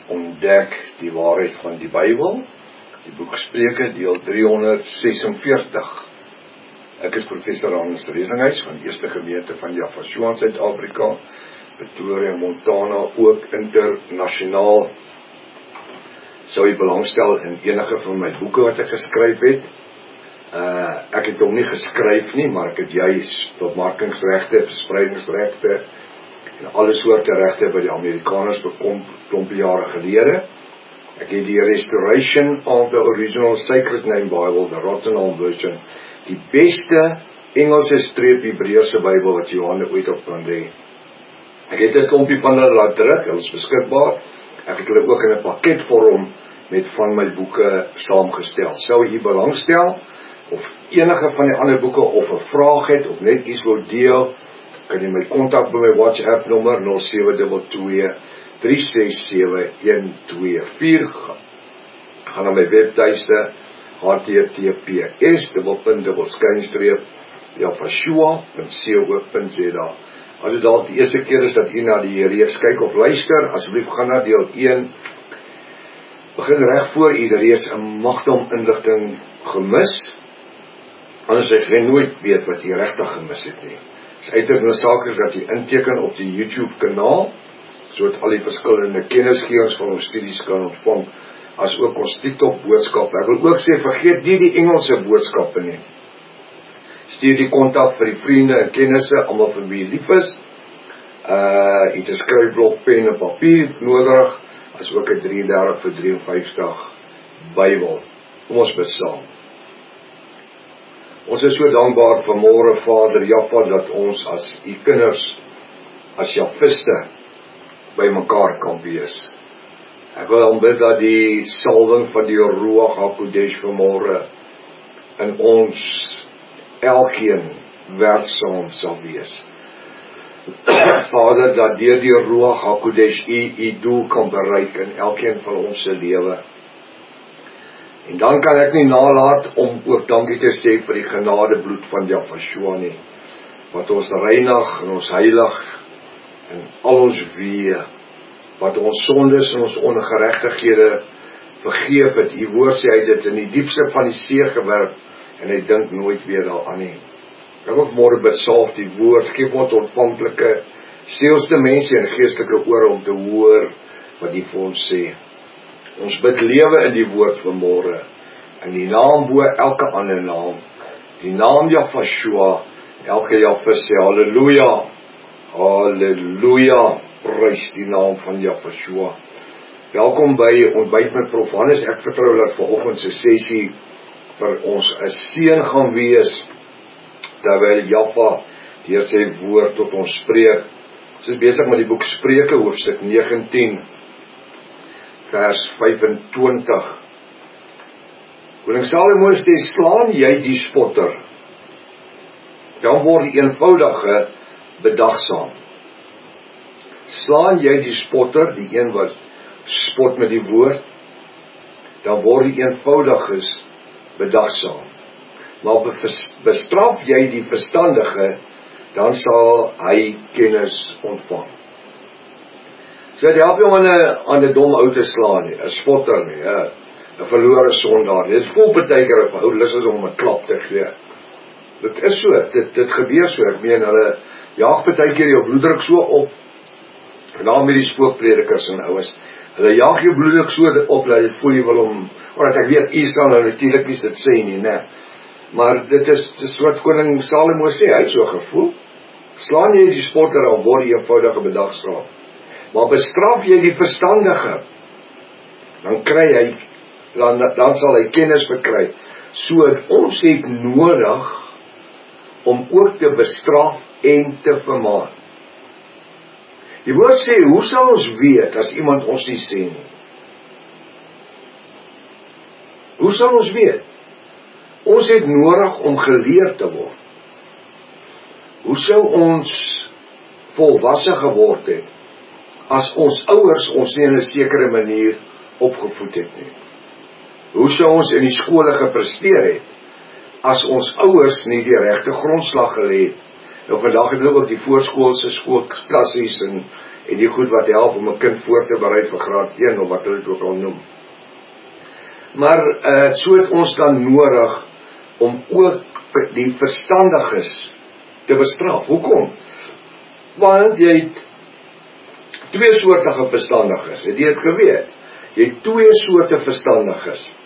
ontdek die waarheid van die Bybel. Die boek Spreuke, deel 346. Ek is professor Hans Redinghuis van die Eerste Gemeente van Jaffa in Suid-Afrika, Pretoria, Montana, ook internasionaal. Sou jy belangstel in enige van my boeke wat ek geskryf het? Ek het hom nie geskryf nie, maar ek het juist bemarkingsregte, verspreidingsregte en alle soorte regte by die Amerikaners bekom klompie jare gelede. Ek het die Restoration of the Original Sacred Name Bible, the Rottenham version, die beste Engelse streep Hebreëse Bybel wat Johanne ooit op kan hê. Ek het 'n klompie van hulle laat druk, hulle is beskikbaar. Ek het hulle ook in 'n paketvorm met van my boeke saamgestel. Sou jy belangstel of enige van die ander boeke of 'n vraag het of net iets wil deel, kan jy my kontak by my WhatsApp nommer 0722 367-124. Gaan na my webtuiste https://jaffa.co.za. As dit dalk die eerste keer is dat u na die reeks kyk of luister, asseblief gaan na deel 1. Begin reg voor u reeds 'n magdom inligting gemis. Anders sal jy nooit weet wat jy regtig gemis het nie. Dit is uiters noodsaaklik dat jy inteken op die YouTube kanaal, sodat al die verskillende kennisgewings van ons studies kan ontvang, as ook ons TikTok boodskap. Ek wil ook sê, vergeet nie die Engelse boodskappe nie. Stuur die kontak vir die vriende en kennisse, almal vir wie lief is. Het 'n skryfblok, pen en papier nodig, as ook 'n 33/53 Bybel. Kom ons bid saam. Ons is so dankbaar vanmôre, Vader Jaffa, dat ons as u kinders, as Jaffiste, by mekaar kan wees. Ek wil aanbid dat die salwing van die Ruach HaKodesh vanmôre in ons elkeen werksaam sal wees. Vader, dat deur die Ruach HaKodesh u doel kan bereik in elkeen van ons se lewe. En dan kan ek nie nalat om ook dankie te sê vir die genade bloed van Jaffa nie, wat ons reinig en ons heilig en al ons weë, wat ons sondes en ons ongeregtighede vergeef het. U woord sê hy het dit in die diepste van die see gewerp en hy dink nooit weer daaraan nie. Ek wil môre besalf die woord, gee ons ontvanklike, seelste mense en geestelike ore om te hoor wat die vir ons sê. Ons bid lewe in die woord vanmôre, in die naam bo elke ander naam, die naam Jaffa, elke Jaffa sê halleluja, halleluja, prys die naam van Jaffa. Welkom by Ontbyt met Prof. Hannes. Ek vertrou dat vanoggend se sessie vir ons 'n seën gaan wees, terwyl Jaffa deur sy woord tot ons spreek. Ons is besig met die boek Spreuke, hoofstuk 19, vers 25. Koning Salomo sê, slaan jy die spotter, dan word die eenvoudige bedagsaam. Slaan jy die spotter, die een wat spot met die woord, dan word die eenvoudiges bedagsaam. Maar bestraf jy die verstandige, dan sal hy kennis ontvang. So dit help jy om aan 'n dom ou te slaan nie, 'n spotter nie, 'n verlore sondaar. Dit voel partykeer of ou lus is om 'n klap te gee. Dit is so, dit gebeur so. Ek meen, hulle jaag partykeer jou bloeddruk so op, en dan met die spookpredikers en ouens, hulle jaag jou bloeddruk so op, dat jy voel jy wil om, omdat ek weet, u sal nou natuurlik nie dit sê nie, né? Maar dit is wat koning Salomo sê, hy het so gevoel. Slaan jy die spotter, dan word die eenvoudige bedagsaam. Maar bestraf jy die verstandige, dan kry hy, dan sal hy kennis verkry. So ons het nodig om ook te bestraf en te vermaan. Die woord sê, hoe sal ons weet as iemand ons nie sê nie? Hoe sal ons weet? Ons het nodig om geleer te word. Hoe sou ons volwasse geword het as ons ouers ons nie in 'n sekere manier opgevoed het nie? Hoe sou ons in die skole gepresteer het as ons ouers nie die regte grondslag gelê het Nou vandag het hulle ook die voorskoolse skoolklassies en die goed wat help om 'n kind voor te berei vir graad 1 of wat hulle dit ook al noem. Maar so het ons dan nodig om ook die verstandiges te bestraf. Hoekom? Want jy het twee soortige verstandiges. Het jy dit geweet? Jy het twee soorte verstandiges.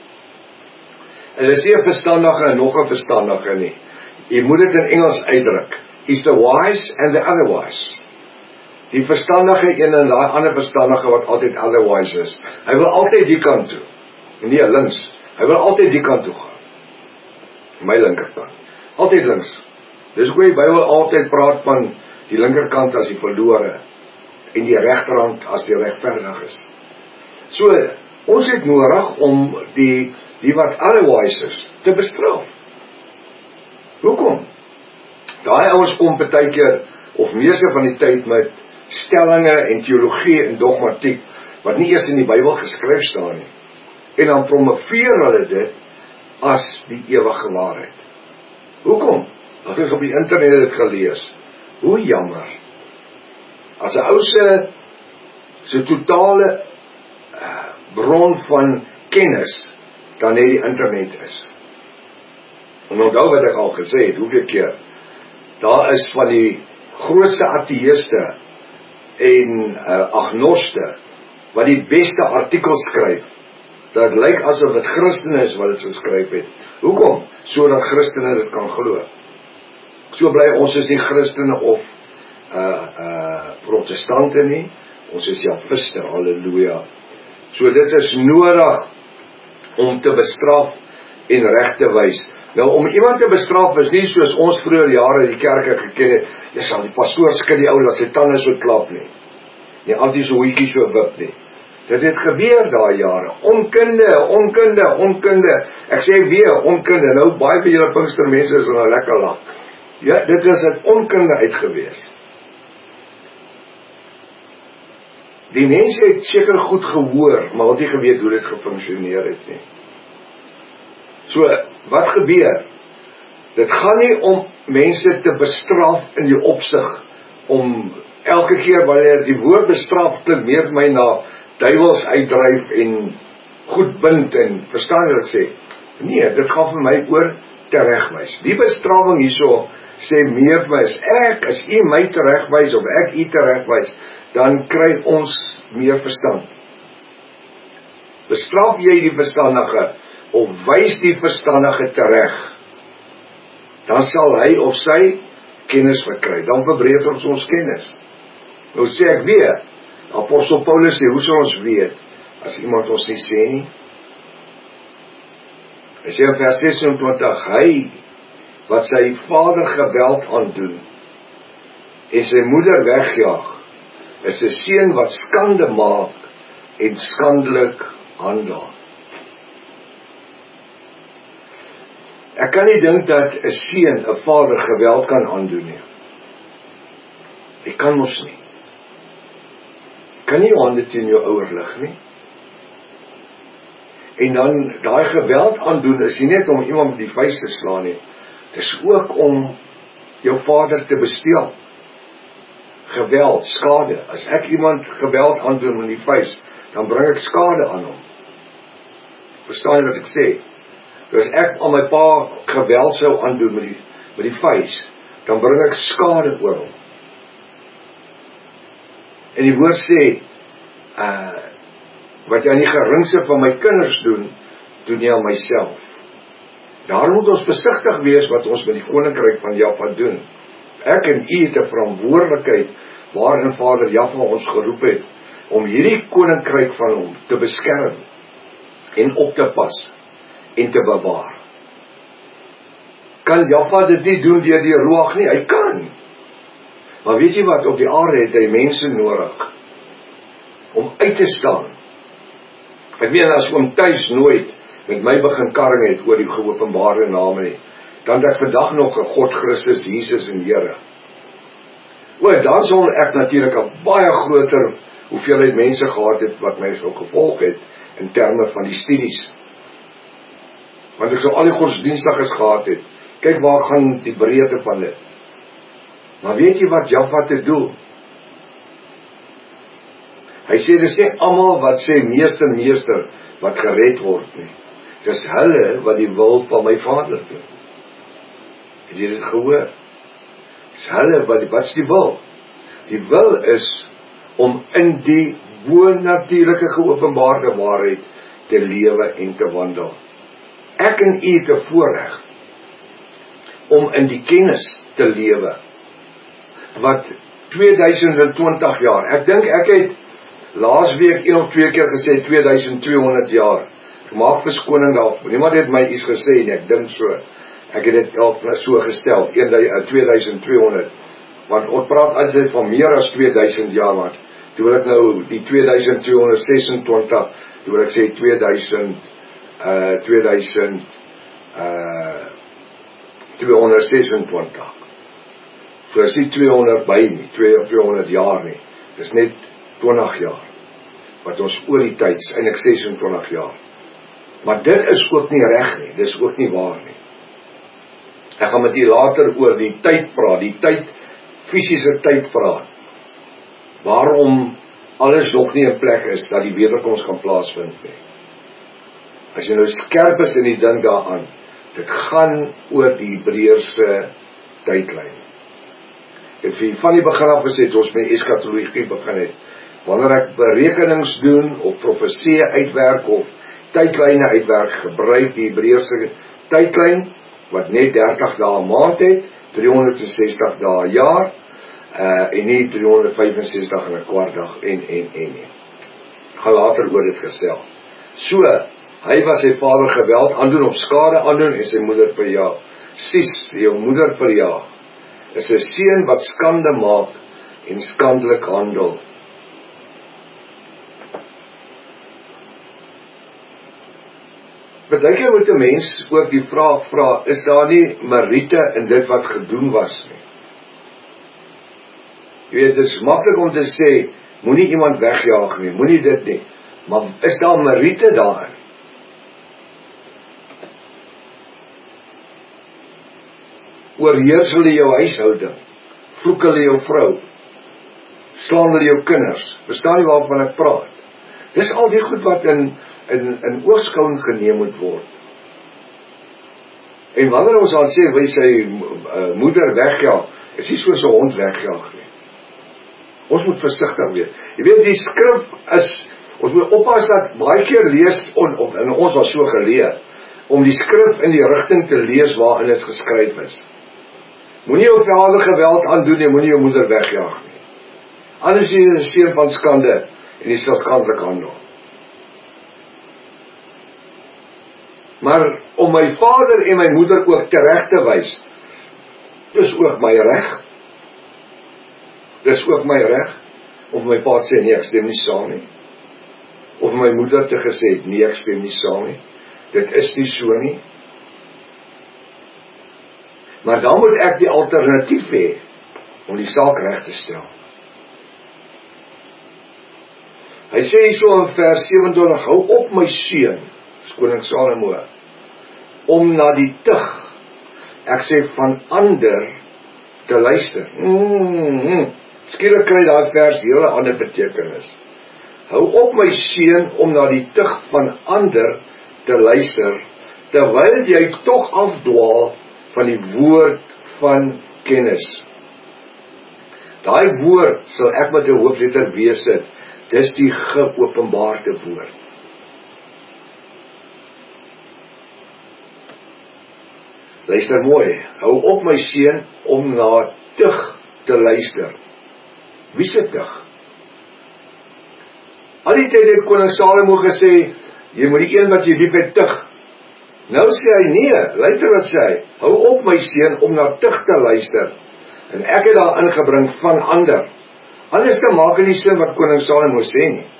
En dit is nie 'n verstandige en nog 'n verstandige nie. Jy moet dit in Engels uitdruk. Is the wise and the otherwise. Die verstandige een en die ander verstandige wat altyd otherwise is. Hy wil altyd die kant toe. Nee, links. Hy wil altyd die kant toe gaan. My linkerkant. Altyd links. Dis hoe die Bybel altyd praat van die linkerkant as die verlore en die regterhand as die regverdig is. So, ons het nodig om die wat otherwise is te bestraf. Hoekom? Daai ouens kom partykeer of meeste van die tyd met stellinge en teologie en dogmatiek wat nie eers in die Bybel geskryf staan nie. En dan promoveer hulle dit as die ewige waarheid. Hoekom? Ek het op die internet dit gelees. Hoe jammer. As 'n ou se totale bron van kennis dan net die internet is. En onthou wat ek al gesê het, hoeveel keer, daar is van die grootste ateïste en agnoste, wat die beste artikels skryf, dat lyk asof dit Christene is wat dit geskryf het. Hoekom? Sodat Christene dit kan glo. So bly ons is nie Christene of protestante nie, ons is Javiste, halleluja. So dit is nodig om te bestraf en reg te wys. Nou om iemand te bestraf is nie soos ons vroeër jare die kerke geken het, jy sal die pastoor skud die ou dat sy tande so klap nie. Nie altyd so hoetjie so wip nie. Dit het gebeur daai jare. Onkunde. Ek sê weer onkunde. Nou baie van julle Pinkstermense is nou lekker lag. Ja, dit is 'n onkunde uitgewees. Die mense het seker goed gehoor, maar het nie geweet hoe dit gefunksioneer het nie. So, wat gebeur? Dit gaan nie om mense te bestraf in die opsig, om elke keer wanneer die woord bestraf klink meer vir my na duiwels uitdryf en goed bind en verstaan wat ek sê? Nee, dit gaan vir my oor teregwys. Die bestraffing hierso sê meer vir my, as u my teregwys of ek u teregwys, dan kry ons meer verstand. Bestraf jy die verstandige of wys die verstandige tereg, dan sal hy of sy kennis verkry. Dan verbreed ons kennis. Nou sê ek weer, Apostel Paulus sê, hoe sal ons weet as iemand ons nie sê nie? Hy sê in vers 26, hy wat sy vader geweld aandoen en sy moeder wegjaag, is 'n seun wat skande maak en skandelik handel. Ek kan nie dink dat 'n seun 'n vader geweld kan aandoen nie. Jy kan mos nie. Kan nie jou hande teen jou ouer lig nie. En dan daai geweld aandoen is nie net om iemand met die vuis te slaan nie. Dit is ook om jou vader te besteel. Geweld, skade. As ek iemand geweld aandoen met die vuis, dan bring ek skade aan hom. Verstaan jy wat ek sê? Dus ek aan my pa geweld sou aandoen met die vuis, dan bring ek skade oor hom. En die woord sê, wat jy aan die geringste van my kinders doen jy aan myself. Daarom moet ons versigtig wees wat ons met die koninkryk van Jaffa doen. Ek en u het 'n verantwoordelikheid waarin Vader Jaffa ons geroep het om hierdie koninkryk van hom te beskerm en op te pas en te bewaar. Kan Jaffa dit nie doen deur die Ruach nie? Hy kan. Maar weet jy wat, op die aarde het hy mense nodig om uit te staan. Ek meen, as oom Thuis nooit met my begin karring het oor die geopenbaarde name nie, dan het ek vandag nog 'n God, Christus, Jesus en Here. Dan sal ek natuurlik 'n baie groter hoeveelheid mense gehad het wat my sou gevolg het in terme van die studies. Want ek sou al die godsdienstiges gehad het. Kyk waar gaan die breedte van dit. Maar weet jy wat Jafat het doen? Hy sê, dis nie almal wat sê meester, meester, wat gered word nie. Dis hulle wat die wil van my Vader doen. Het jy dit gehoor? Dis hulle wat is die wil? Die wil is om in die bonatuurlike geopenbaarde waarheid te lewe en te wandel. Ek en u het 'n voorreg om in die kennis te lewe wat 2020 jaar, ek dink ek het laasweek 1 of 2 keer gesê 2200 jaar, ek maak verskoning daarvoor, niemand het my iets gesê nie, ek dink so, ek het dit al so gestel, 2200, want ons praat altyd van meer as 2000 jaar, maar toe wil ek nou die 2226, toe wil ek sê 226, so is nie 200 by nie, 200 jaar nie, dis net 20 jaar, wat ons oor die tyd, eintlik 26 jaar, maar dit is ook nie reg nie, dis ook nie waar nie. Ek gaan met u later oor die tyd praat, die tyd, fisiese tyd praat, waarom alles nog nie in plek is, dat die wederkoms kan plaasvind nie. As jy nou skerp is in die ding daaraan, dit gaan oor die Hebreërse tydlyn. Ek het van die begin af gesê, ons met eskatologie begin het, wanneer ek berekenings doen, of profesie uitwerk, of tydlyne uitwerk, gebruik die Hebreërse tydlyn, wat net 30 dae 'n maand het, 360 dae 'n jaar, en nie 365 en 'n kwart dag, en. Ek gaan later oor dit gesels. So, hy was sy vader geweld aandoen, of skade aandoen, en sy moeder verjaag. Sies, jou moeder verjaag, is 'n seun wat skande maak, en skandelik handel. Baie keer moet 'n mens ook die vraag vra, is daar nie meriete in dit wat gedoen was nie? Jy weet, dit is maklik om te sê, moenie iemand wegjaag nie, moenie dit nie, maar is daar meriete daarin? Oorheers hulle jou huishouding, vloek hulle jou vrou, slaan hulle jou kinders, verstaan jy waarvan ek praat? Dis al die goed wat in oogskouing geneem moet word. En wanneer ons al sê, wil sy moeder wegjaag, is nie soos 'n hond wegjaag nie. Ons moet versigtig wees. Jy weet, die skrif is, ons moet oppas dat baie keer lees, en ons was so geleer, om die skrif in die rigting te lees waarin dit geskryf is. Moenie jou vader geweld aandoen en moenie jou moeder wegjaag nie. Anders is jy 'n seun van skande, en jy sal skandelik handel. Maar om my vader en my moeder ook tereg te wys, dis ook my reg. Dis ook my reg, om my pa te sê, nee, ek stem nie saam nie. Of my moeder te gesê, nee, ek stem nie saam nie. Dit is nie so nie. Maar dan moet ek die alternatief hê, om die saak reg te stel. Hy sê hier so in vers 27, hou op my seun, koning Salomo, om na die tug, ek sê van ander, te luister. Skielik kry daai vers hele ander betekenis. Hou op my seun, om na die tug van ander te luister, terwyl jy tog afdwaal van die woord van kennis. Daai woord sal ek met 'n hoofletter W sit, dis die geopenbaarde woord. Luister mooi, hou op my seun, om na tug te luister. Wie se tug? Al die tyd het koning Salomo gesê, jy moet die een wat jy lief het tug. Nou sê hy, nee, luister wat sê hy, hou op my seun, om na tug te luister. En ek het daar ingebring van ander. Anders te maak in die sin wat koning Salomo sê nie.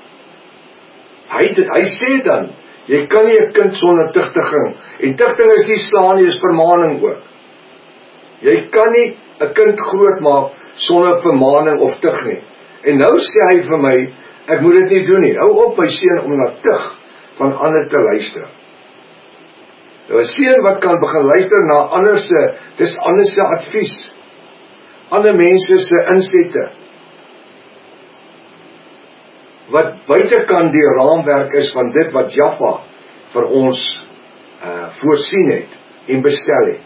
Hy sê dan, jy kan nie 'n kind sonder tugtiging, en tugtiging is nie slaan nie, is vermaning ook. Jy kan nie 'n kind groot maak sonder vermaning of tug nie. En nou sê hy vir my, ek moet dit nie doen nie. Hou op my seun, om na tug van ander te luister. Nou 'n seun wat kan begin luister na ander se, dis ander se advies. ander mense se insette, wat buitekant die raamwerk is van dit wat Jaffa vir ons voorsien het en bestel het.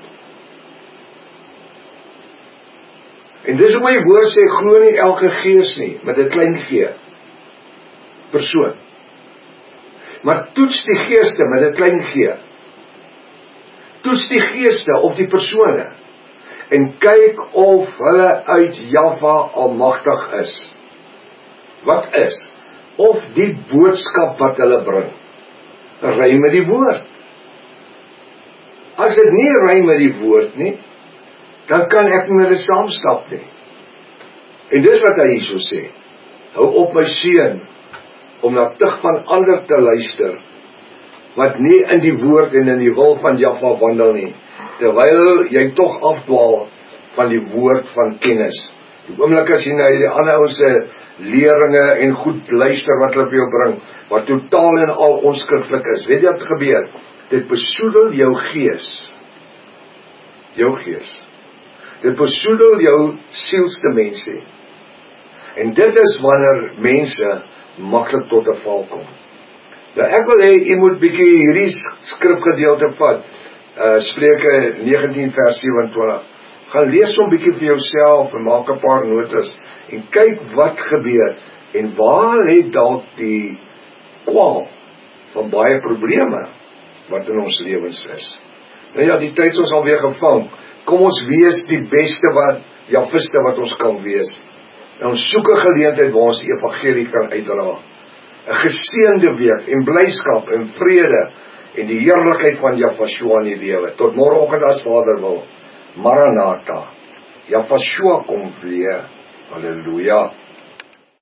En dis hoe die woord sê, glo nie elke gees nie, met 'n klein g, persoon. Maar toets die geeste met 'n klein g. Toets die geeste op die persone, en kyk of hulle uit Jaffa almagtig is. Wat is? Of die boodskap wat hulle bring, ry met die woord. As dit nie ry met die woord nie, dan kan ek nie met dit saamstap nie. En dis wat hy hierso sê. Hou op my seun, om na tug van ander te luister, wat nie in die woord en in die wil van Jaffa wandel nie, terwyl jy tog afdwaal van die woord van kennis. Die oomblik as jy na die ander ouense leringe en goed luister wat hulle vir jou bring, wat totaal en al onskriftelik is, weet jy wat gebeur? Dit besoedel jou gees. Jou gees. Dit besoedel jou sielsdimensie. En dit is wanneer mense maklik tot 'n val kom. Nou ek wil hê, jy moet bietjie hierdie skrifgedeelte vat, Spreuke 19 vers 27. Gaan lees hom bietjie vir jouself en maak 'n paar notas en kyk wat gebeur en waar het dalk die kwaal van baie probleme wat in ons lewens is. Nou ja, die tyd is ons alweer gevang. Kom ons wees die beste Jafiste wat ons kan wees. En ons soek 'n geleentheid waar ons die evangelie kan uitdra. 'n Geseënde week en blyskap en vrede en die heerlikheid van Jafashua in die lewe. Tot môreoggend as Vader wil. Maranatha. Jafashua kom weer. Halleluja.